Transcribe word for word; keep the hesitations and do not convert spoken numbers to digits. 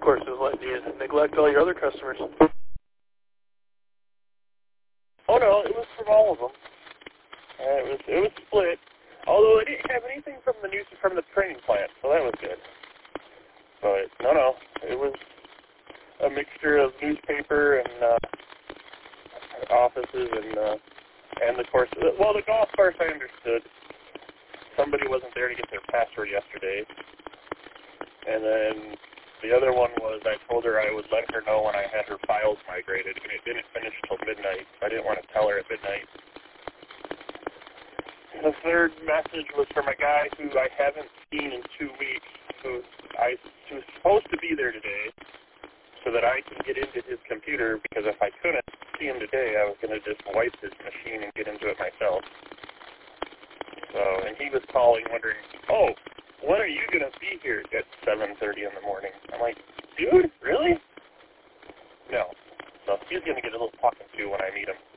course is letting you neglect all your other customers. Oh no, it was from all of them. Uh, it was it was split. Although it didn't have anything from the news from the training plant, so that was good. But no, no, it was a mixture of newspaper and uh, offices and uh, and the course. Well, the golf course I understood. Somebody wasn't there to get their password yesterday, and then the other one was I told her I would let her know when I had her files migrated, and it didn't finish till midnight. So I didn't want to tell her at midnight. The third message was from a guy who I haven't seen in two weeks, who I who was supposed to be there today, so that I can get into his computer, because if I couldn't see him today, I was going to just wipe his machine and get into it myself. So, and he was calling, wondering, oh, when are you going to be here at seven thirty in the morning? I'm like, dude, really? No. So he's going to get a little talking to when I meet him.